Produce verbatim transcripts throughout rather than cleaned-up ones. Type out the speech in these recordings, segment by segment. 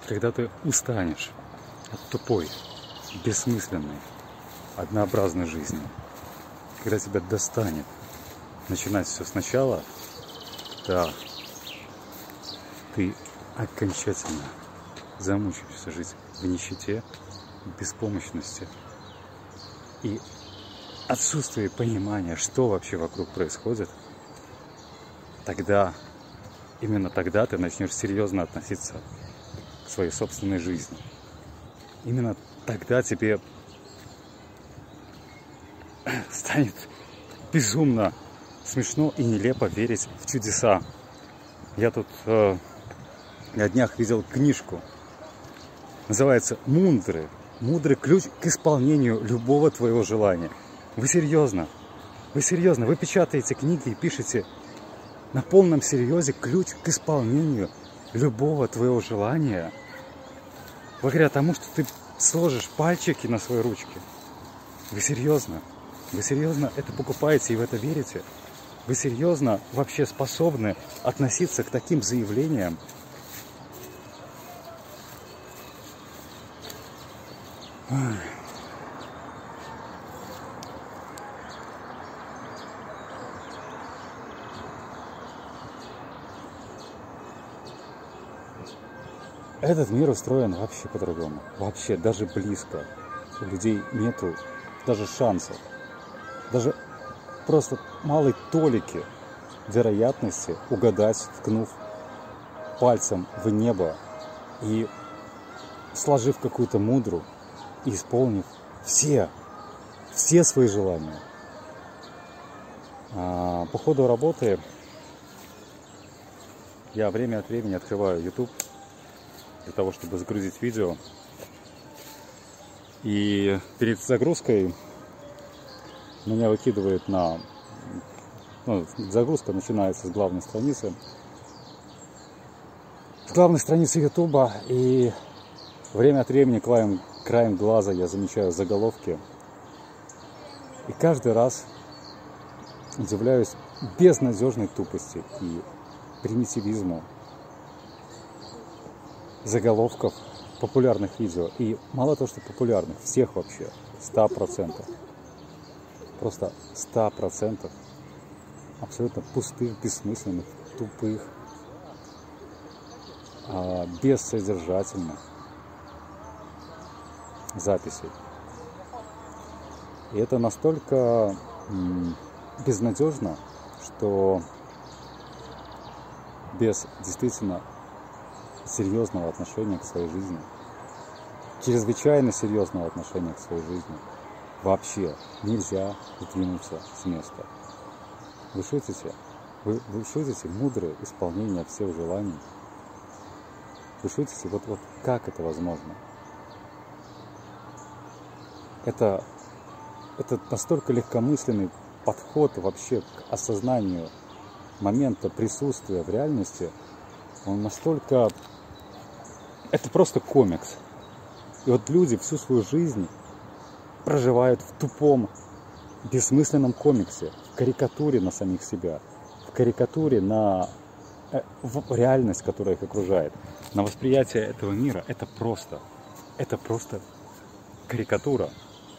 Когда ты устанешь от тупой, бессмысленной, однообразной жизни, когда тебя достанет начинать все сначала, да, ты окончательно замучаешься жить в нищете, беспомощности и отсутствии понимания, что вообще вокруг происходит, тогда, именно тогда ты начнешь серьезно относиться к своей собственной жизни. Именно тогда тебе станет безумно смешно и нелепо верить в чудеса. Я тут э, на днях видел книжку, называется «Мудрый». Мудрый ключ к исполнению любого твоего желания. Вы серьезно? Вы серьезно? Вы печатаете книги и пишете на полном серьезе ключ к исполнению любого твоего желания, благодаря тому, что ты сложишь пальчики на своей ручке. Вы серьезно? Вы серьезно это покупаете и в это верите? Вы серьезно вообще способны относиться к таким заявлениям? Этот мир устроен вообще по-другому. Вообще, даже близко. У людей нету даже шансов. Даже просто малой толики вероятности угадать, ткнув пальцем в небо и сложив какую-то мудру и исполнив все, все свои желания. А, по ходу работы я время от времени открываю YouTube для того, чтобы загрузить видео. И перед загрузкой меня выкидывает на... Ну, загрузка начинается с главной страницы. С главной страницы Ютуба. И время от времени краем, краем глаза я замечаю заголовки. И каждый раз удивляюсь безнадежной тупости и примитивизму заголовков популярных видео. И мало того, что популярных, всех вообще, сто процентов. Просто сто процентов абсолютно пустых, бессмысленных, тупых, бессодержательных записей. И это настолько безнадежно, что без действительно серьезного отношения к своей жизни, чрезвычайно серьезного отношения к своей жизни, вообще нельзя сдвинуться с места. Вы шутите? Вы, вы шутите мудрое исполнение всех желаний? Вы шутите? Вот, вот как это возможно? Это, это настолько легкомысленный подход вообще к осознанию момента присутствия в реальности. Он настолько... Это просто комикс. И вот люди всю свою жизнь проживают в тупом, бессмысленном комиксе, в карикатуре на самих себя, в карикатуре на в реальность, которая их окружает, на восприятие этого мира. Это просто, это просто карикатура.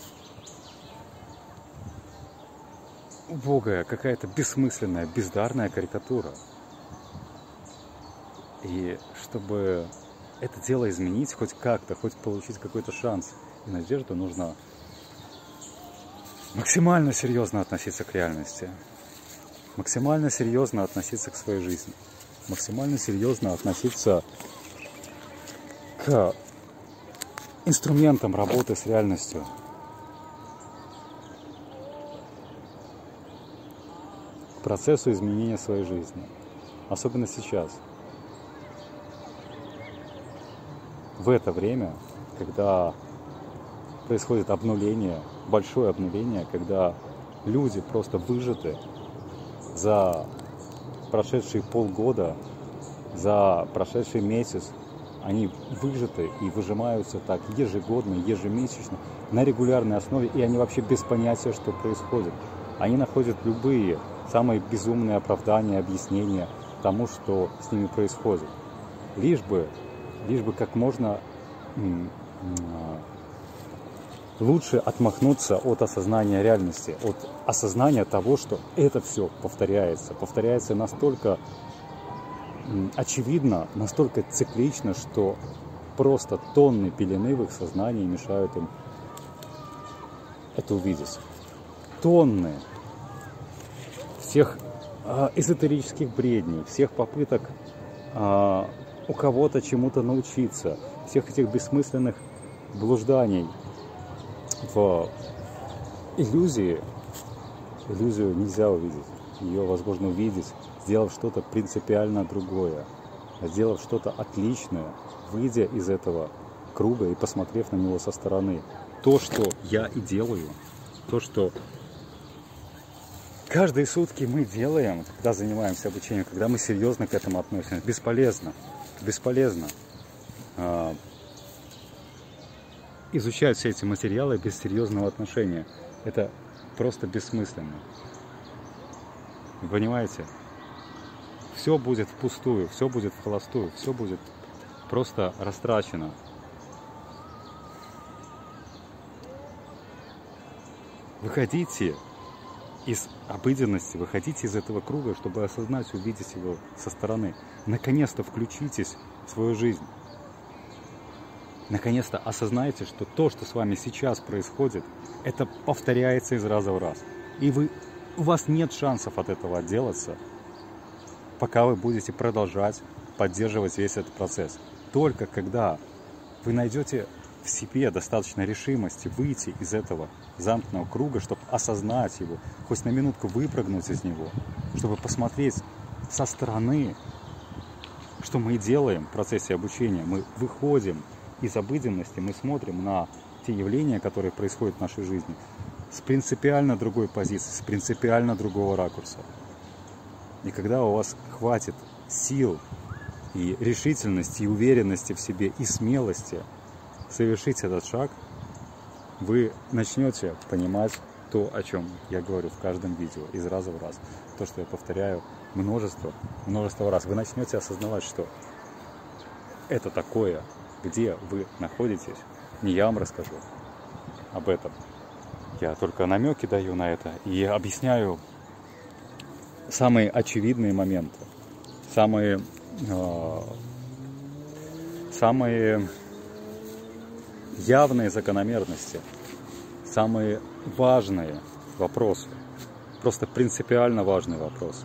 Убогая, какая-то бессмысленная, бездарная карикатура. И чтобы это дело изменить хоть как-то, хоть получить какой-то шанс и надежду, нужно максимально серьезно относиться к реальности, максимально серьезно относиться к своей жизни, максимально серьезно относиться к инструментам работы с реальностью. К процессу изменения своей жизни. Особенно сейчас. В это время, когда происходит обнуление, большое обнуление, когда люди просто выжаты за прошедшие полгода, за прошедший месяц, они выжаты и выжимаются так ежегодно, ежемесячно, на регулярной основе, и они вообще без понятия, что происходит. Они находят любые самые безумные оправдания, объяснения тому, что с ними происходит. Лишь бы лишь бы как можно лучше отмахнуться от осознания реальности, от осознания того, что это все повторяется. Повторяется настолько очевидно, настолько циклично, что просто тонны пелены в их сознании мешают им это увидеть. Тонны всех э, эзотерических бредней, всех попыток э, у кого-то чему-то научиться, всех этих бессмысленных блужданий в иллюзии. Иллюзию нельзя увидеть. Ее возможно увидеть, сделав что-то принципиально другое, сделав что-то отличное, выйдя из этого круга и посмотрев на него со стороны. То, что я и делаю, то, что каждые сутки мы делаем, когда занимаемся обучением, когда мы серьезно к этому относимся, бесполезно, бесполезно э, изучать все эти материалы без серьезного отношения. Это просто бессмысленно. Вы понимаете? Все будет впустую, все будет в холостую, все будет просто растрачено. Выходите из обыденности, выходите из этого круга, чтобы осознать, увидеть его со стороны. Наконец-то включитесь в свою жизнь. Наконец-то осознайте, что то, что с вами сейчас происходит, это повторяется из раза в раз. И вы, у вас нет шансов от этого отделаться, пока вы будете продолжать поддерживать весь этот процесс. Только когда вы найдете в себе достаточно решимости выйти из этого замкнутого круга, чтобы осознать его, хоть на минутку выпрыгнуть из него, чтобы посмотреть со стороны, что мы делаем в процессе обучения. Мы выходим из обыденности, мы смотрим на те явления, которые происходят в нашей жизни, с принципиально другой позиции, с принципиально другого ракурса. И когда у вас хватит сил и решительности, и уверенности в себе, и смелости совершить этот шаг, вы начнете понимать то, о чем я говорю в каждом видео, из раза в раз. То, что я повторяю множество, множество раз. Вы начнете осознавать, что это такое, где вы находитесь. Не я вам расскажу об этом. Я только намеки даю на это и объясняю самые очевидные моменты, самые, э, самые явные закономерности, самые важные вопросы, просто принципиально важные вопросы.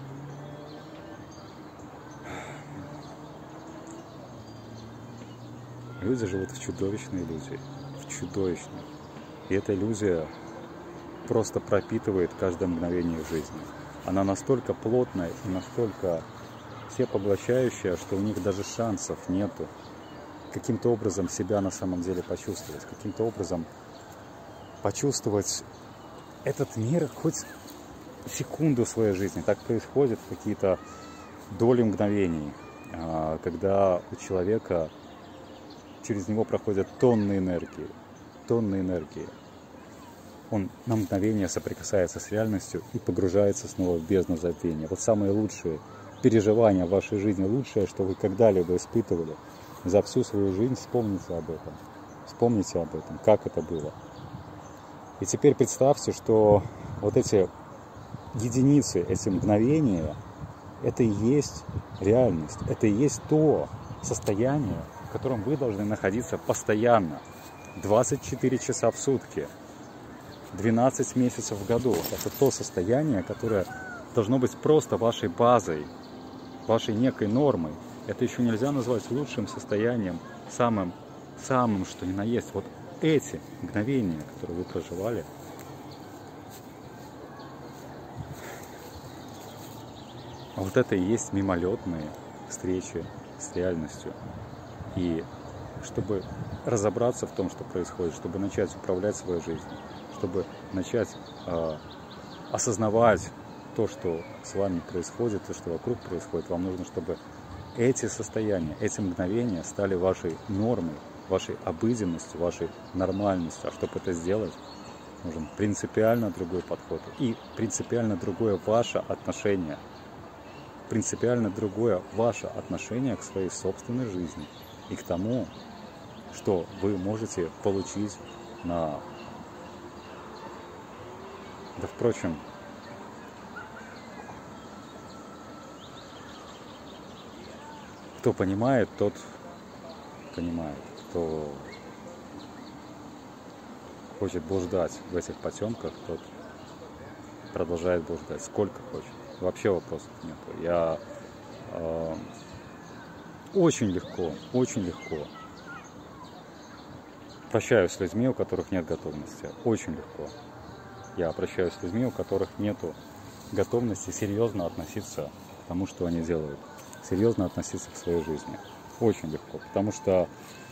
Люди живут в чудовищной иллюзии, в чудовищной. И эта иллюзия просто пропитывает каждое мгновение жизни. Она настолько плотная и настолько всепоглощающая, что у них даже шансов нету каким-то образом себя на самом деле почувствовать, каким-то образом почувствовать этот мир хоть секунду в своей жизни. Так происходит в какие-то доли мгновений, когда у человека через него проходят тонны энергии, тонны энергии. Он на мгновение соприкасается с реальностью и погружается снова в бездну забвения. Вот самые лучшие переживания в вашей жизни, лучшее, что вы когда-либо испытывали за всю свою жизнь, вспомните об этом. Вспомните об этом, как это было. И теперь представьте, что вот эти единицы, эти мгновения, это и есть реальность, это и есть то состояние, в котором вы должны находиться постоянно, двадцать четыре часа в сутки, двенадцать месяцев в году. Это то состояние, которое должно быть просто вашей базой, вашей некой нормой. Это еще нельзя назвать лучшим состоянием, самым, самым что ни на есть. Вот эти мгновения, которые вы проживали, вот это и есть мимолетные встречи с реальностью. И чтобы разобраться в том, что происходит, чтобы начать управлять своей жизнью, чтобы начать э, осознавать то, что с вами происходит, то, что вокруг происходит, вам нужно, чтобы эти состояния, эти мгновения стали вашей нормой, вашей обыденностью, вашей нормальностью. А чтобы это сделать, нужен принципиально другой подход и принципиально другое ваше отношение, принципиально другое ваше отношение к своей собственной жизни, и к тому, что вы можете получить на... Да, впрочем, кто понимает, тот понимает. Кто хочет блуждать в этих потемках, тот продолжает блуждать сколько хочет. Вообще вопросов нет. Я э, очень легко, очень легко прощаюсь с людьми, у которых нет готовности. Очень легко. Я прощаюсь с людьми, у которых нет готовности серьезно относиться к тому, что они делают. Серьезно относиться к своей жизни. Очень легко. Потому что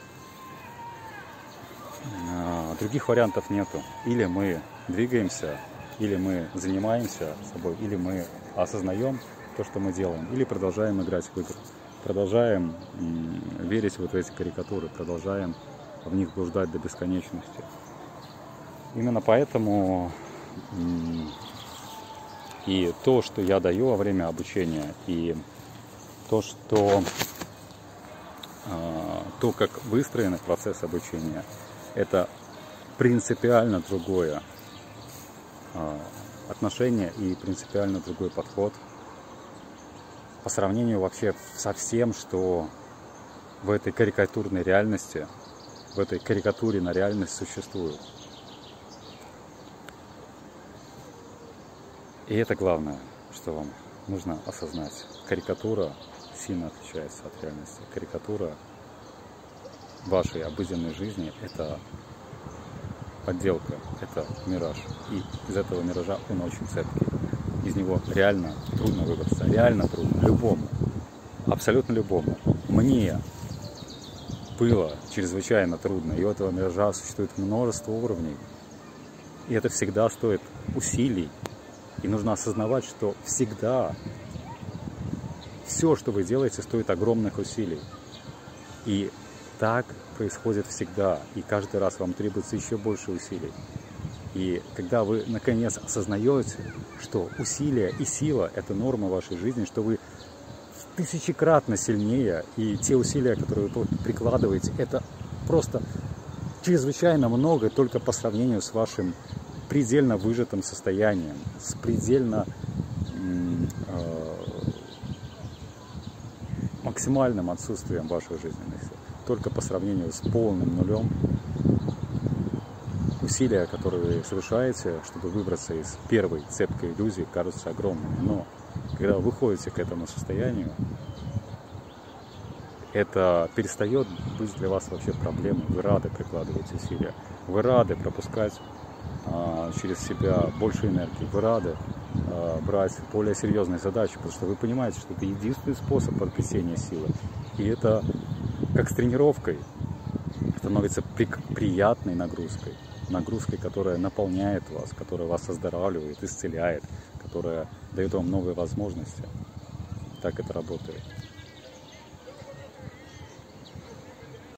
э, других вариантов нету. Или мы двигаемся, или мы занимаемся собой, или мы осознаем то, что мы делаем, или продолжаем играть в игры. Продолжаем м, верить вот в эти карикатуры, продолжаем в них блуждать до бесконечности. Именно поэтому м, и то, что я даю во время обучения, и то, что э, то, как выстроен процесс обучения, это принципиально другое э, отношение и принципиально другой подход по сравнению вообще со всем, что в этой карикатурной реальности, в этой карикатуре на реальность существует. И это главное, что вам нужно осознать. Карикатура сильно отличается от реальности. Карикатура вашей обыденной жизни – это подделка, это мираж. И из этого миража он очень цепкий. Из него реально трудно выбраться. Реально трудно. Любому. Абсолютно любому. Мне было чрезвычайно трудно. И у этого миража существует множество уровней. И это всегда стоит усилий. И нужно осознавать, что всегда все, что вы делаете, стоит огромных усилий. И так происходит всегда. И каждый раз вам требуется еще больше усилий. И когда вы наконец осознаете, что усилия и сила – это норма вашей жизни, что вы тысячекратно сильнее, и те усилия, которые вы прикладываете, это просто чрезвычайно много только по сравнению с вашим предельно выжатым состоянием, с предельно э, максимальным отсутствием вашей жизненности, только по сравнению с полным нулем. Усилия, которые вы совершаете, чтобы выбраться из первой цепкой иллюзии, кажутся огромными. Но когда вы выходите к этому состоянию, это перестает быть для вас вообще проблемой. Вы рады прикладывать усилия. Вы рады пропускать а, через себя больше энергии. Вы рады а, брать более серьезные задачи, потому что вы понимаете, что это единственный способ обретения силы. И это как с тренировкой становится при, приятной нагрузкой. Нагрузкой, которая наполняет вас, которая вас оздоравливает, исцеляет, которая дает вам новые возможности. Так это работает.